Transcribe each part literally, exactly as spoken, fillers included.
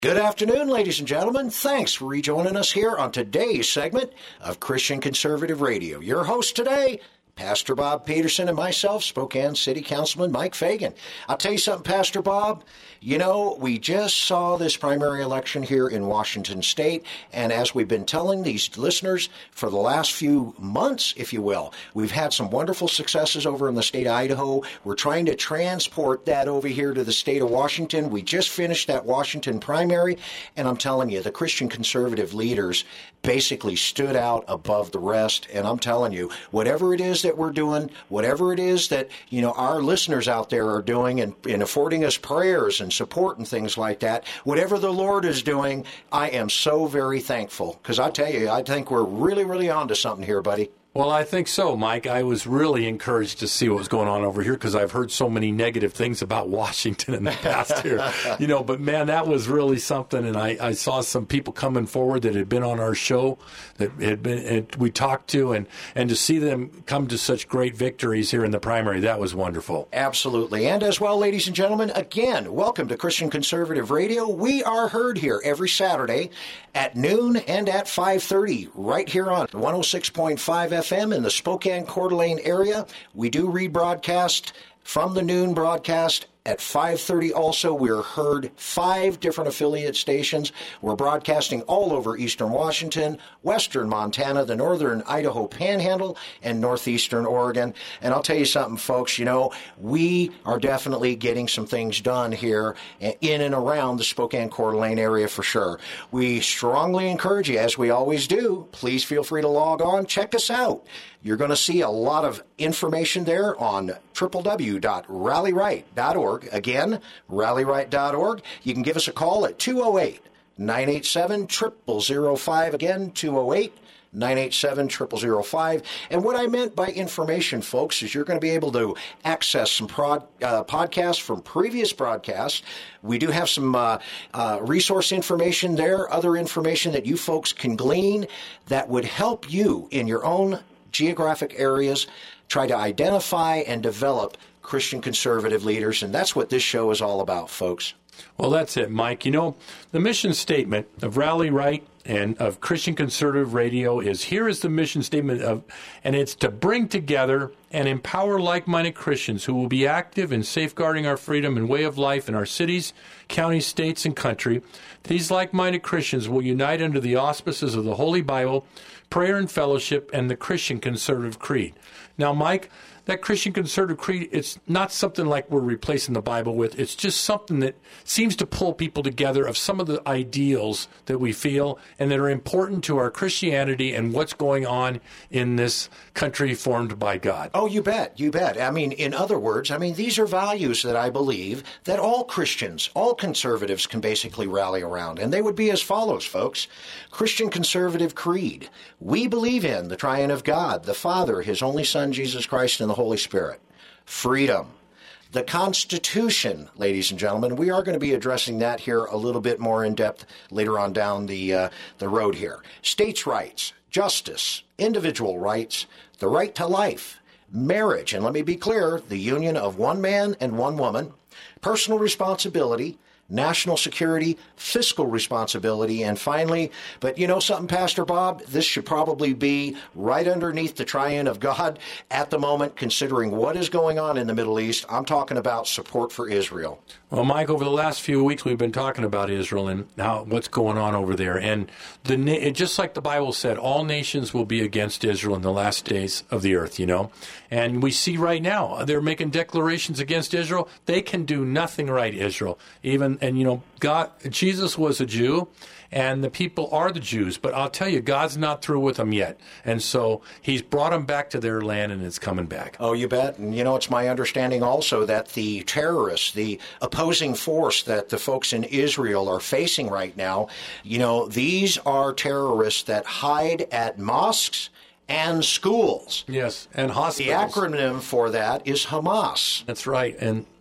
Good afternoon, ladies and gentlemen. Thanks for rejoining us here on today's segment of Christian Conservative Radio. Your host today, Pastor Bob Peterson, and myself, Spokane City Councilman Mike Fagan. I'll tell you something, Pastor Bob. You know, we just saw this primary election here in Washington State, and as we've been telling these listeners for the last few months, if you will, we've had some wonderful successes over in the state of Idaho. We're trying to transport that over here to the state of Washington. We just finished that Washington primary, and I'm telling you, the Christian conservative leaders basically stood out above the rest, and I'm telling you, whatever it is that we're doing, whatever it is that, you know, our listeners out there are doing and, and affording us prayers and support and things like that, whatever the Lord is doing, I am so very thankful. Because I tell you, I think we're really, really on to something here, buddy. Well, I think so, Mike. I was really encouraged to see what was going on over here because I've heard so many negative things about Washington in the past here. You know, but man, that was really something. And I, I saw some people coming forward that had been on our show that had been, and we talked to, and, and to see them come to such great victories here in the primary, that was wonderful. Absolutely. And as well, ladies and gentlemen, again, welcome to Christian Conservative Radio. We are heard here every Saturday at noon and at five thirty right here on one oh six point five F M in the Spokane Coeur d'Alene area. We do rebroadcast from the noon broadcast at five thirty also. We're heard five different affiliate stations. We're broadcasting all over eastern Washington, western Montana, the northern Idaho Panhandle, and northeastern Oregon. And I'll tell you something, folks, you know, we are definitely getting some things done here in and around the Spokane Coeur d'Alene area for sure. We strongly encourage you, as we always do, please feel free to log on, check us out. You're going to see a lot of information there on w w w dot rally right dot org. Again, rally right dot org. You can give us a call at two oh eight, nine eight seven, zero zero zero five. Again, two oh eight, nine eight seven, zero zero zero five. And what I meant by information, folks, is you're going to be able to access some prod, uh, podcasts from previous broadcasts. We do have some uh, uh, resource information there, other information that you folks can glean that would help you in your own geographic areas try to identify and develop Christian conservative leaders, and that's what this show is all about, folks. Well, that's it, Mike. You know, the mission statement of Rally Right and of Christian Conservative Radio is, here is the mission statement of, and it's to bring together and empower like-minded Christians who will be active in safeguarding our freedom and way of life in our cities, counties, states, and country. These like-minded Christians will unite under the auspices of the Holy Bible, prayer and fellowship, and the Christian Conservative Creed. Now, Mike, that Christian Conservative Creed, it's not something like we're replacing the Bible with. It's just something that seems to pull people together of some of the ideals that we feel and that are important to our Christianity and what's going on in this country formed by God. Oh, you bet. You bet. I mean, in other words, I mean, these are values that I believe that all Christians, all conservatives can basically rally around. And they would be as follows, folks. Christian Conservative Creed. We believe in the triune of God, the Father, His only Son, Jesus Christ, and the Holy Spirit. Freedom. The Constitution, ladies and gentlemen. We are going to be addressing that here a little bit more in depth later on down the uh, the road here. States' rights, justice, individual rights, the right to life, marriage, and let me be clear, the union of one man and one woman, personal responsibility, national security, fiscal responsibility, and finally, but you know something, Pastor Bob, this should probably be right underneath the triune of God at the moment, considering what is going on in the Middle East. I'm talking about support for Israel. Well, Mike, over the last few weeks, we've been talking about Israel and how what's going on over there. And the just like the Bible said, all nations will be against Israel in the last days of the earth, you know. And we see right now, they're making declarations against Israel. They can do nothing right, Israel. Even, and you know, God, Jesus was a Jew, and the people are the Jews. But I'll tell you, God's not through with them yet. And so he's brought them back to their land, and it's coming back. Oh, you bet. And, you know, it's my understanding also that the terrorists, the opposing force that the folks in Israel are facing right now, you know, these are terrorists that hide at mosques and schools. Yes, and hospitals. The acronym for that is Hamas. That's right. And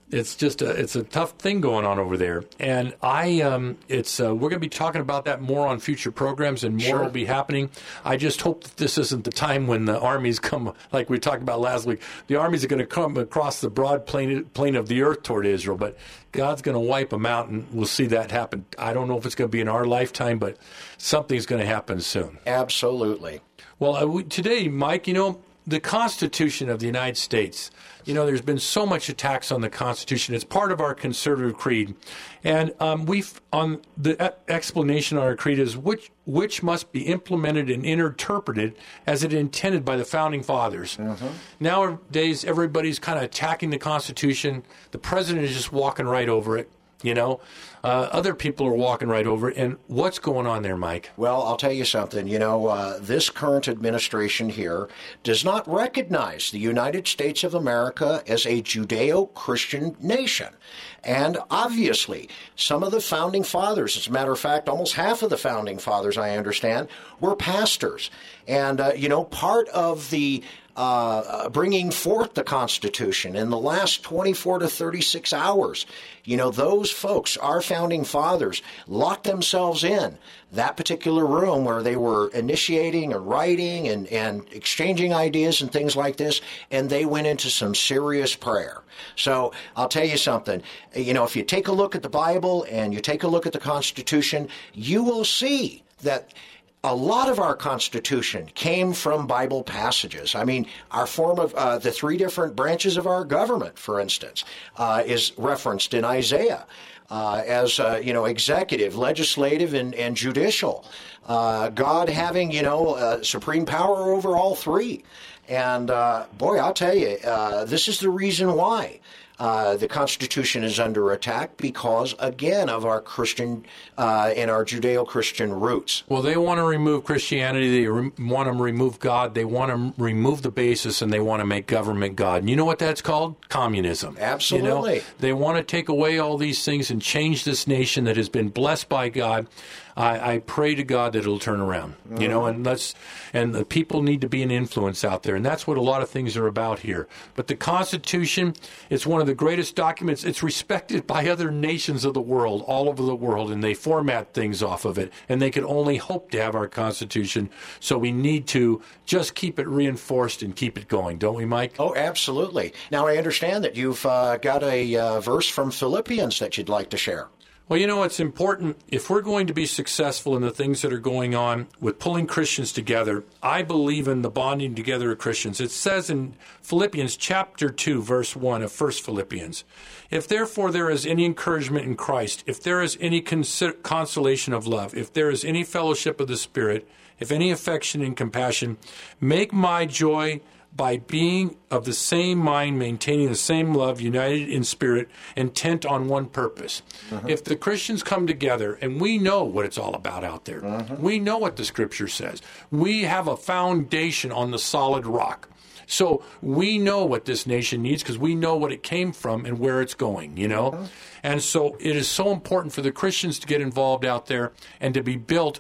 it's just a it's a tough thing going on over there, and I um it's uh, we're going to be talking about that more on future programs, and more Sure. will be happening. I just hope that this isn't the time when the armies come, like we talked about last week. The armies are going to come across the broad plain plain of the earth toward Israel, but God's going to wipe them out, and we'll see that happen. I don't know if it's going to be in our lifetime, but something's going to happen soon. Absolutely. Well, uh, we, today, Mike, you know, the Constitution of the United States, you know, there's been so much attacks on the Constitution. It's part of our conservative creed. And um, we've, on the e- explanation on our creed is which which must be implemented and interpreted as it intended by the Founding Fathers. Mm-hmm. Nowadays, everybody's kind of attacking the Constitution. The president is just walking right over it. You know, uh, other people are walking right over it. And what's going on there, Mike? Well, I'll tell you something. You know, uh, this current administration here does not recognize the United States of America as a Judeo-Christian nation. And obviously, some of the founding fathers, as a matter of fact, almost half of the founding fathers, I understand, were pastors. And, uh, you know, part of the Uh, bringing forth the Constitution in the last twenty-four to thirty-six hours. You know, those folks, our founding fathers, locked themselves in that particular room where they were initiating and writing and, and exchanging ideas and things like this, and they went into some serious prayer. So I'll tell you something. You know, if you take a look at the Bible and you take a look at the Constitution, you will see that a lot of our Constitution came from Bible passages. I mean, our form of uh, the three different branches of our government, for instance, uh, is referenced in Isaiah uh, as, uh, you know, executive, legislative, and, and judicial. Uh, God having, you know, uh, supreme power over all three. And, uh, boy, I'll tell you, uh, this is the reason why Uh, the Constitution is under attack because, again, of our Christian uh, and our Judeo-Christian roots. Well, they want to remove Christianity. They re- want to remove God. They want to remove the basis, and they want to make government God. And you know what that's called? Communism. Absolutely. You know? They want to take away all these things and change this nation that has been blessed by God. I, I pray to God that it'll turn around, you know, and let's, and the people need to be an influence out there. And that's what a lot of things are about here. But the Constitution, it's one of the greatest documents. It's respected by other nations of the world, all over the world, and they format things off of it. And they can only hope to have our Constitution. So we need to just keep it reinforced and keep it going, don't we, Mike? Oh, absolutely. Now, I understand that you've uh, got a uh, verse from Philippians that you'd like to share. Well, you know, it's important, if we're going to be successful in the things that are going on with pulling Christians together, I believe in the bonding together of Christians. It says in Philippians chapter two, verse one of First Philippians, if therefore there is any encouragement in Christ, if there is any cons- consolation of love, if there is any fellowship of the Spirit, if any affection and compassion, make my joy by being of the same mind, maintaining the same love, united in spirit, intent on one purpose. Uh-huh. If the Christians come together, and we know what it's all about out there, uh-huh. we know what the Scripture says. We have a foundation on the solid rock. So we know what this nation needs because we know what it came from and where it's going, you know? Uh-huh. And so it is so important for the Christians to get involved out there and to be built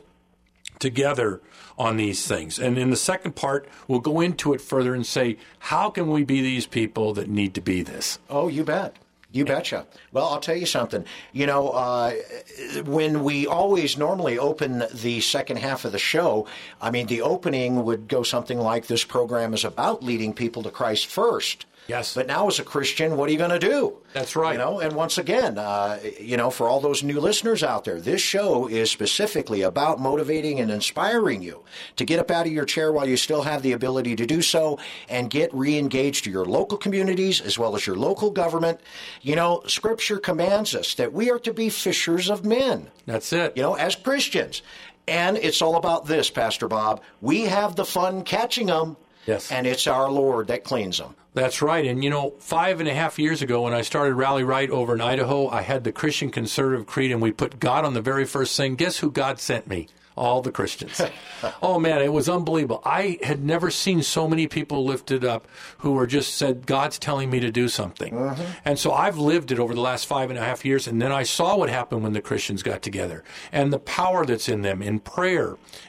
together on these things. And in the second part, we'll go into it further and say, how can we be these people that need to be this? Oh, you bet. You betcha. Well, I'll tell you something. You know, uh, when we always normally open the second half of the show, I mean, the opening would go something like, this program is about leading people to Christ first. Yes. But now as a Christian, what are you going to do? That's right. You know, and once again, uh, you know, for all those new listeners out there, this show is specifically about motivating and inspiring you to get up out of your chair while you still have the ability to do so and get re-engaged to your local communities as well as your local government. You know, Scripture commands us that we are to be fishers of men. That's it. You know, as Christians. And it's all about this, Pastor Bob. We have the fun catching them. Yes. And it's our Lord that cleans them. That's right. And, you know, five and a half years ago when I started Rally Right over in Idaho, I had the Christian Conservative Creed, and we put God on the very first thing. Guess who God sent me? All the Christians. Oh, man, it was unbelievable. I had never seen so many people lifted up who were just said, God's telling me to do something. Mm-hmm. And so I've lived it over the last five and a half years, and then I saw what happened when the Christians got together and the power that's in them in prayer and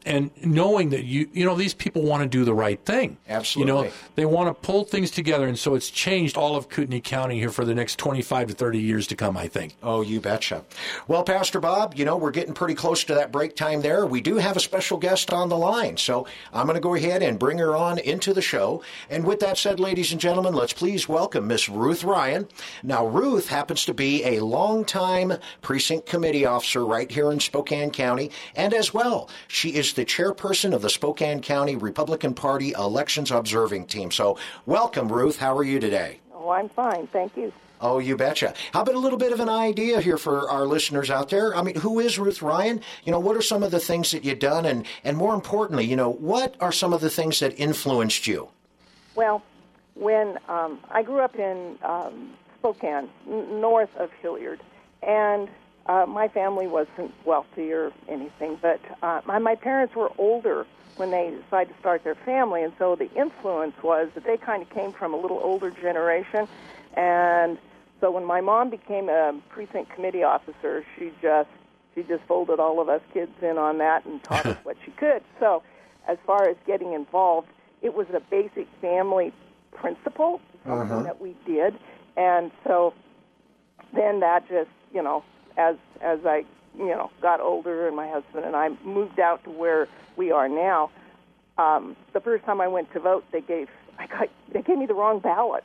and knowing that you you know these people want to do the right thing. Absolutely. You know, they want to pull things together, and so it's changed all of Kootenai County here for the next twenty-five to thirty years to come, I think. Oh, you betcha. Well, Pastor Bob, you know, we're getting pretty close to that break time there. We do have a special guest on the line, so I'm going to go ahead and bring her on into the show. And with that said, ladies and gentlemen, let's please welcome Miss Ruth Ryan. Now, Ruth happens to be a longtime precinct committee officer right here in Spokane County, and as well, she is the chairperson of the Spokane County Republican Party Elections Observing Team. So welcome, Ruth. How are you today? Oh, I'm fine. Thank you. Oh, you betcha. How about a little bit of an idea here for our listeners out there? I mean, who is Ruth Ryan? You know, what are some of the things that you've done? And, and more importantly, you know, what are some of the things that influenced you? Well, when um, I grew up in um, Spokane, n- north of Hilliard, and uh, my family wasn't wealthy or anything, but uh, my, my parents were older when they decided to start their family, and so the influence was that they kind of came from a little older generation, and so when my mom became a precinct committee officer, she just she just folded all of us kids in on that and taught us what she could. So as far as getting involved, it was a basic family principle, something uh-huh. that we did, and so then that just, you know, as as I, you know, got older and my husband and I moved out to where we are now, um, the first time I went to vote, they gave I got they gave me the wrong ballot,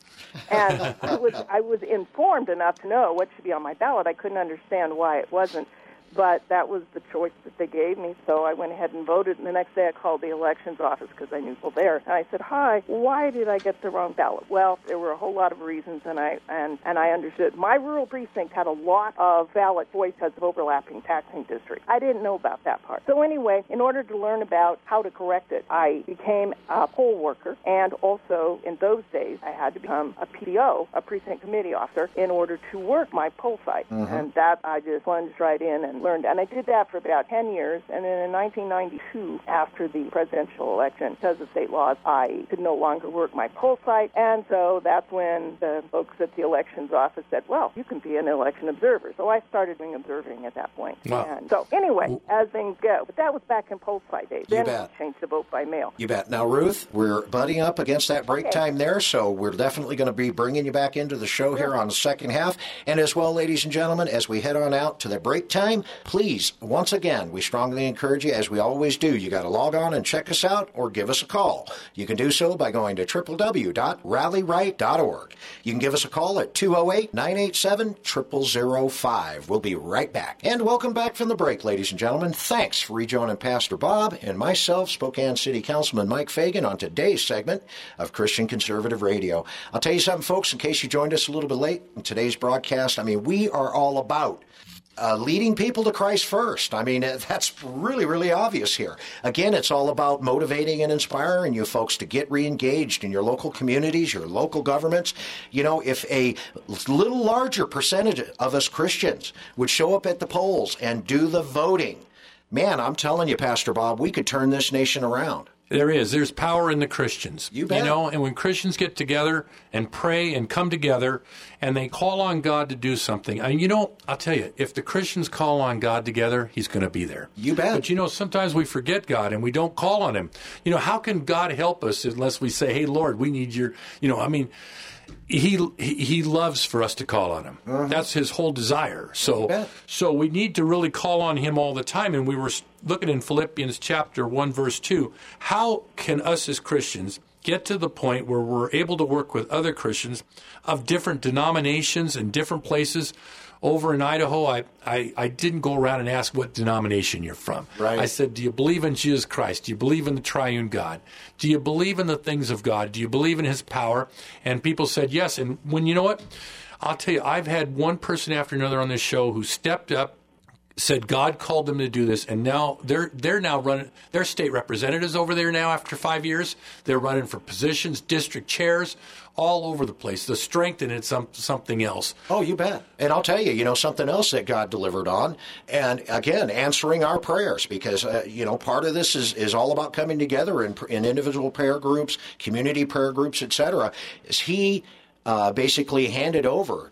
and I was I was informed enough to know what should be on my ballot. I couldn't understand why it wasn't, but that was the choice that they gave me, so I went ahead and voted, and the next day I called the elections office because I knew people there, and I said, hi, why did I get the wrong ballot? Well, there were a whole lot of reasons, and I and, and I understood. My rural precinct had a lot of ballot voice because of overlapping taxing districts. I didn't know about that part. So anyway, in order to learn about how to correct it, I became a poll worker, and also in those days I had to become a P D O, a precinct committee officer, in order to work my poll site, mm-hmm. and that I just plunged right in and learned, and I did that for about ten years, and then in nineteen ninety-two, after the presidential election, because of state laws, I could no longer work my poll site, and so that's when the folks at the elections office said, well, you can be an election observer. So I started doing observing at that point. Wow. And so anyway, as things go, but that was back in poll site days. You then bet. we changed to vote by mail. You bet. Now, Ruth, we're butting up against that break Okay. time there, so we're definitely going to be bringing you back into the show here on the second half. And as well, ladies and gentlemen, as we head on out to the break time, please, once again, we strongly encourage you, as we always do, you got to log on and check us out or give us a call. You can do so by going to w w w dot rally right dot org. You can give us a call at two oh eight, nine eight seven, zero zero zero five. We'll be right back. And welcome back from the break, ladies and gentlemen. Thanks for rejoining Pastor Bob and myself, Spokane City Councilman Mike Fagan, on today's segment of Christian Conservative Radio. I'll tell you something, folks, in case you joined us a little bit late in today's broadcast. I mean, we are all about Uh, leading people to Christ first. I mean, that's really, really obvious here. Again, it's all about motivating and inspiring you folks to get re-engaged in your local communities, your local governments. You know, if a little larger percentage of us Christians would show up at the polls and do the voting, man, I'm telling you, Pastor Bob, we could turn this nation around. There is. There's power in the Christians. You bet. You know, and when Christians get together and pray and come together and they call on God to do something, and you know, I'll tell you, if the Christians call on God together, He's going to be there. You bet. But you know, sometimes we forget God and we don't call on Him. You know, how can God help us unless we say, hey, Lord, we need your, you know, I mean, He he loves for us to call on Him. Uh-huh. That's His whole desire. So so we need to really call on Him all the time. And we were looking in Philippians chapter one, verse two. How can us as Christians get to the point where we're able to work with other Christians of different denominations and different places? Over in Idaho, I, I, I didn't go around and ask what denomination you're from. Right. I said, do you believe in Jesus Christ? Do you believe in the triune God? Do you believe in the things of God? Do you believe in His power? And people said yes. And when, you know what? I'll tell you, I've had one person after another on this show who stepped up, said God called them to do this, and now they're they're now running. They're state representatives over there now after five years. They're running for positions, district chairs, all over the place. The strength in it's some, something else. Oh, you bet. And I'll tell you, you know, something else that God delivered on, and again, answering our prayers, because, uh, you know, part of this is, is all about coming together in, in individual prayer groups, community prayer groups, et cetera, is He uh, basically handed over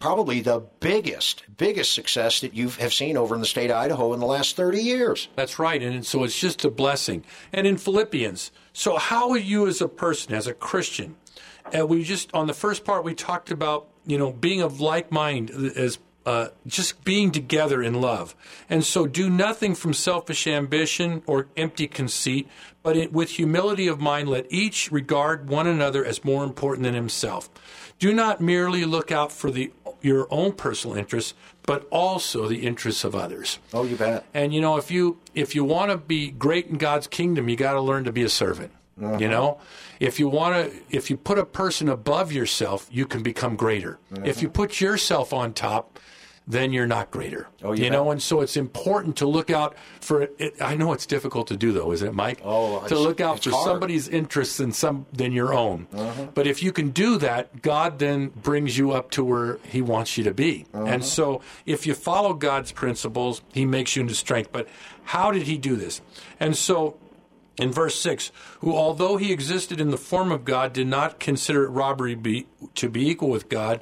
probably the biggest, biggest success that you have seen over in the state of Idaho in the last thirty years. That's right. And so it's just a blessing. And in Philippians, so how are you as a person, as a Christian? And we just, on the first part, we talked about, you know, being of like mind, as uh, just being together in love. And so do nothing from selfish ambition or empty conceit, but it, with humility of mind, let each regard one another as more important than himself. Do not merely look out for the your own personal interests, but also the interests of others. Oh, you bet. And, you know, if you if you want to be great in God's kingdom, you got to learn to be a servant. Uh-huh. You know, if you want to, if you put a person above yourself, you can become greater. Uh-huh. If you put yourself on top, then you're not greater. Oh, you, you know, and so it's important to look out for it. I know it's difficult to do, though, isn't it, Mike? Oh, to look out for hard. somebody's interests than some than your own. Uh-huh. But if you can do that, God then brings you up to where He wants you to be. Uh-huh. And so, if you follow God's principles, He makes you into strength. But how did He do this? And so, in verse six, who, although He existed in the form of God, did not consider it robbery be, to be equal with God,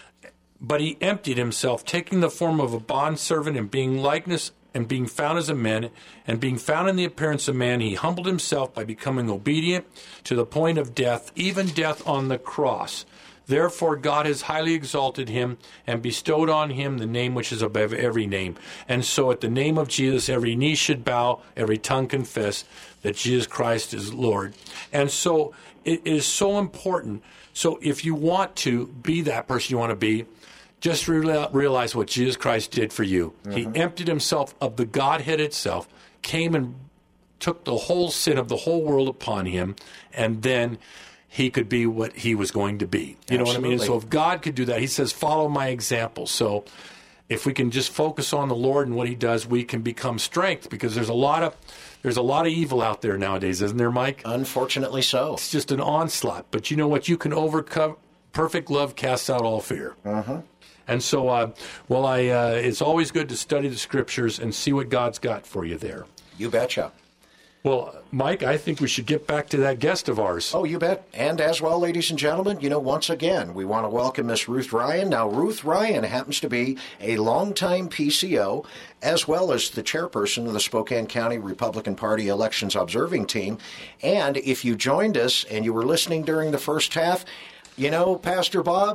but He emptied Himself, taking the form of a bondservant and being likeness and being found as a man, and being found in the appearance of man, He humbled Himself by becoming obedient to the point of death, even death on the cross. Therefore God has highly exalted Him and bestowed on Him the name which is above every name. And so at the name of Jesus, every knee should bow, every tongue confess that Jesus Christ is Lord. And so it is so important. So if you want to be that person you want to be, just realize what Jesus Christ did for you. Mm-hmm. He emptied Himself of the Godhead itself, came and took the whole sin of the whole world upon Him, and then He could be what He was going to be. You Absolutely. Know what I mean? And so if God could do that, He says, follow my example. So if we can just focus on the Lord and what He does, we can become strength, because there's a lot of there's a lot of evil out there nowadays, isn't there, Mike? Unfortunately so. It's just an onslaught. But you know what? You can overcome. Perfect love casts out all fear. Uh-huh. And so, uh, well, I uh, it's always good to study the Scriptures and see what God's got for you there. You betcha. Well, Mike, I think we should get back to that guest of ours. Oh, you bet. And as well, ladies and gentlemen, you know, once again, we want to welcome Miss Ruth Ryan. Now, Ruth Ryan happens to be a longtime P C O, as well as the chairperson of the Spokane County Republican Party Elections Observing Team. And if you joined us and you were listening during the first half, you know, Pastor Bob,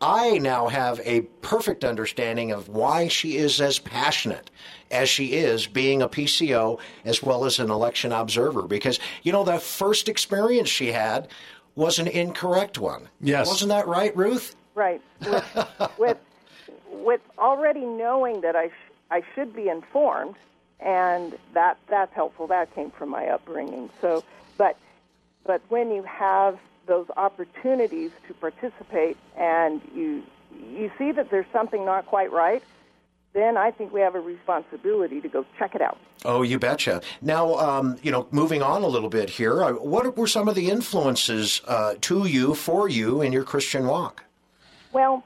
I now have a perfect understanding of why she is as passionate as she is being a P C O as well as an election observer. Because, you know, the first experience she had was an incorrect one. Yes. Wasn't that right, Ruth? Right. With, with, with already knowing that I, sh- I should be informed, and that that's helpful. That came from my upbringing. So, but but when you have those opportunities to participate and you you see that there's something not quite right, then I think we have a responsibility to go check it out. Oh, you betcha. Now, um, you know, moving on a little bit here, uh, what were some of the influences uh, to you, for you, in your Christian walk? Well,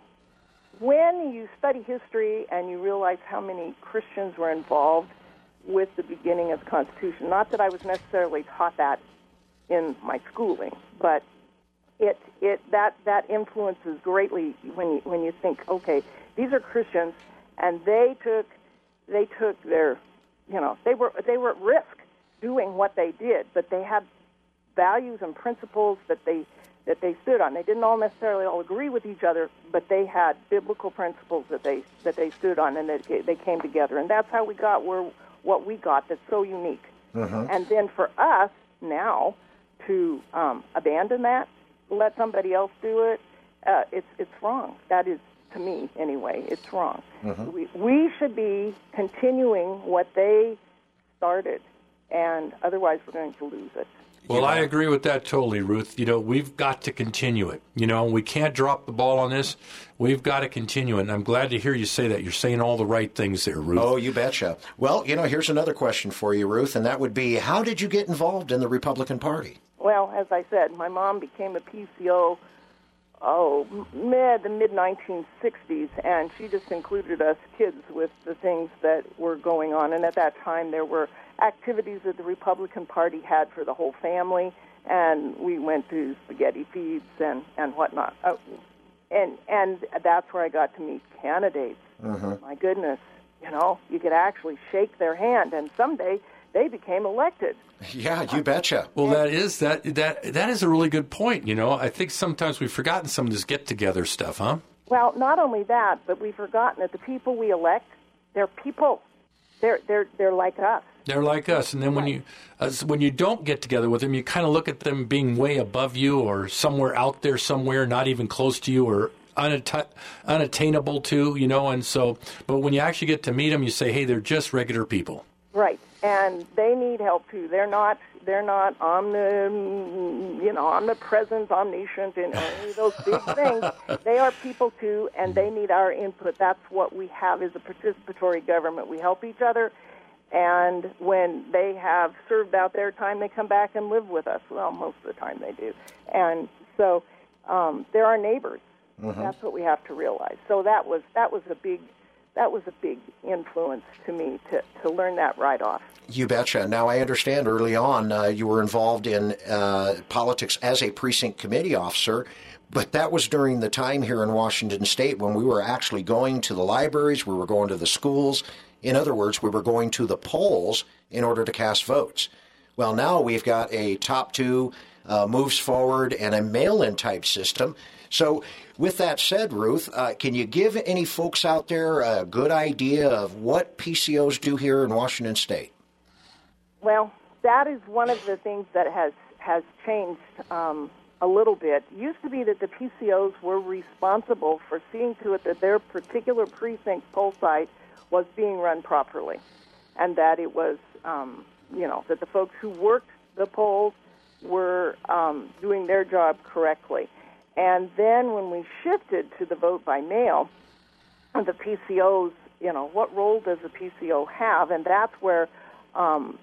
when you study history and you realize how many Christians were involved with the beginning of the Constitution, not that I was necessarily taught that in my schooling, but It it that that influences greatly when you when you think, okay, these are Christians, and they took they took their, you know, they were they were at risk doing what they did, but they had values and principles that they that they stood on. They didn't all necessarily all agree with each other, but they had biblical principles that they that they stood on, and that they came together, and that's how we got where what we got. That's so unique. Uh-huh. And then for us now to um, abandon that, let somebody else do it, uh, it's it's wrong. That is, to me anyway, it's wrong. Uh-huh. We, we should be continuing what they started, and otherwise we're going to lose it. Well, I agree with that totally, Ruth. You know, we've got to continue it. You know, we can't drop the ball on this. We've got to continue it, and I'm glad to hear you say that. You're saying all the right things there, Ruth. Oh, you betcha. Well, you know, here's another question for you, Ruth, and that would be, how did you get involved in the Republican Party? Well, as I said, my mom became a P C O, oh, mid the mid nineteen sixties, and she just included us kids with the things that were going on. And at that time, there were activities that the Republican Party had for the whole family, and we went to spaghetti feeds and and whatnot. Uh, and and that's where I got to meet candidates. Mm-hmm. My goodness, you know, you could actually shake their hand, and someday they became elected. Yeah, you betcha. Well, that is that that that is a really good point. You know, I think sometimes we've forgotten some of this get-together stuff, huh? Well, not only that, but we've forgotten that the people we elect, they're people. They're they're they're like us. They're like us, and then when you uh, when you don't get together with them, you kind of look at them being way above you, or somewhere out there, somewhere not even close to you, or unatta- unattainable to, you know. And so, but when you actually get to meet them, you say, "Hey, they're just regular people." Right, and they need help too. They're not they're not omni, you know, omnipresent, omniscient, and any of those big things. They are people too, and they need our input. That's what we have is a participatory government. We help each other. And when they have served out their time, they come back and live with us. Well, most of the time they do. And so um, they're our neighbors. Mm-hmm. That's what we have to realize. So that was that was a big that was a big influence to me to, to learn that right off. You betcha. Now, I understand early on uh, you were involved in uh, politics as a precinct committee officer, but that was during the time here in Washington State when we were actually going to the libraries, we were going to the schools. In other words, we were going to the polls in order to cast votes. Well, now we've got a top two uh, moves forward and a mail-in type system. So with that said, Ruth, uh, can you give any folks out there a good idea of what P C Os do here in Washington State? Well, that is one of the things that has, has changed um, a little bit. It used to be that the P C Os were responsible for seeing to it that their particular precinct poll site was being run properly, and that it was, um, you know, that the folks who worked the polls were um, doing their job correctly. And then when we shifted to the vote by mail, the P C Os, you know, what role does the P C O have? And that's where um,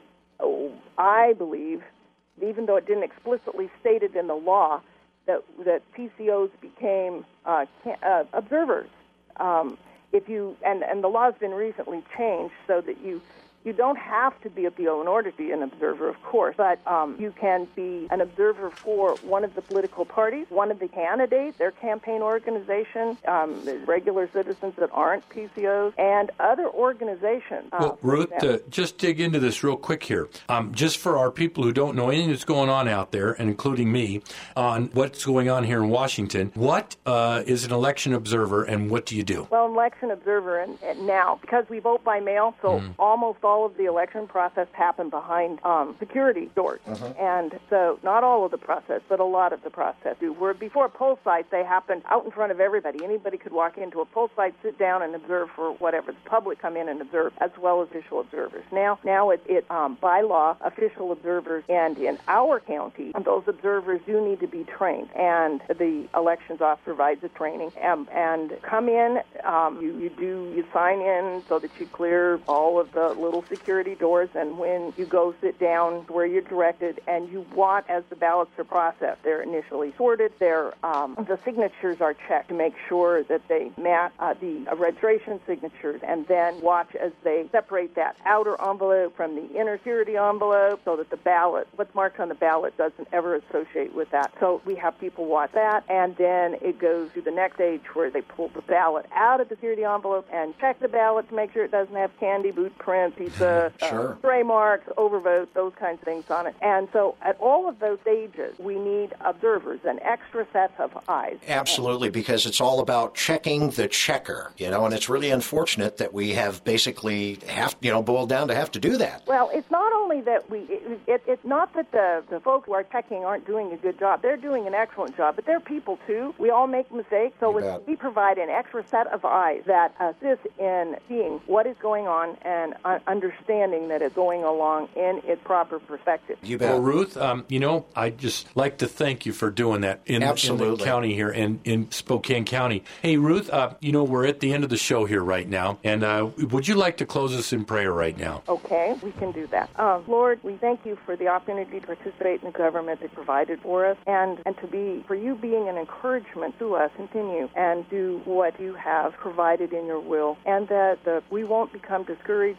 I believe, even though it didn't explicitly state it in the law, that that P C Os became uh, can, uh, observers. Um, If you and, and the law has been recently changed so that you you don't have to be a P O in order to be an observer, of course, but um, you can be an observer for one of the political parties, one of the candidates, their campaign organization, um, regular citizens that aren't P C Os, and other organizations. Well, uh, Ruth, uh, just dig into this real quick here. Um, just for our people who don't know anything that's going on out there, and including me, on what's going on here in Washington, what uh, is an election observer, and what do you do? Well, an election observer, and, and now, because we vote by mail, so mm. almost all of the election process happened behind um, security doors. Uh-huh. And so not all of the process, but a lot of the process do. Where before poll sites, they happened out in front of everybody. Anybody could walk into a poll site, sit down, and observe for whatever. The public come in and observe, as well as official observers. Now, now it, it um, by law, official observers, and in our county, those observers do need to be trained. And the elections office provides the training. And, and come in, um, you, you do, you sign in so that you clear all of the little security doors, and when you go sit down where you're directed, and you watch as the ballots are processed. They're initially sorted. They're, um, the signatures are checked to make sure that they match uh, the uh, registration signatures, and then watch as they separate that outer envelope from the inner security envelope so that the ballot, what's marked on the ballot, doesn't ever associate with that. So we have people watch that, and then it goes to the next stage where they pull the ballot out of the security envelope and check the ballot to make sure it doesn't have candy, boot print, pizza, sure. uh, stray marks, overvotes, those kinds of things on it. And so at all of those stages, we need observers, an extra set of eyes. Absolutely, because it's all about checking the checker, you know, and it's really unfortunate that we have basically have, you know, boiled down to have to do that. Well, it's not only that we, it, it, it's not that the, the folks who are checking aren't doing a good job. They're doing an excellent job, but they're people too. We all make mistakes, so it's, we provide an extra set of eyes that assist in seeing what is going on and uh, understanding that it's going along in its proper perspective. You bet. Well, Ruth, um, you know, I'd just like to thank you for doing that in, in the county here, in, in Spokane County. Hey, Ruth, uh, you know, we're at the end of the show here right now, and uh, would you like to close us in prayer right now? Okay, we can do that. Uh, Lord, we thank you for the opportunity to participate in the government that provided for us, and, and to be, for you being an encouragement to us, continue and do what you have provided in your will, and that the, we won't become discouraged, but will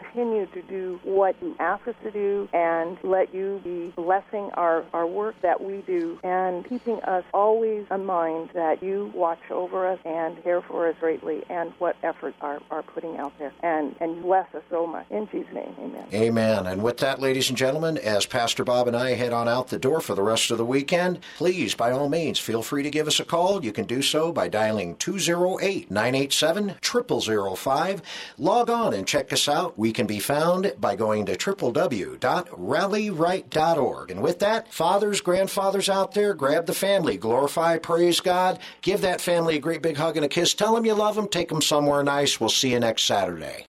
continue to do what you ask us to do and let you be blessing our, our work that we do and keeping us always in mind that you watch over us and care for us greatly and what efforts are, are putting out there. And, and you bless us so much. In Jesus' name, amen. Amen. And with that, ladies and gentlemen, as Pastor Bob and I head on out the door for the rest of the weekend, please, by all means, feel free to give us a call. You can do so by dialing two oh eight, nine eight seven, zero zero zero five. Log on and check us out. We can be found by going to w w w dot rally right dot org. And with that, fathers, grandfathers out there, grab the family, glorify, praise God, give that family a great big hug and a kiss. Tell them you love them, take them somewhere nice. We'll see you next Saturday.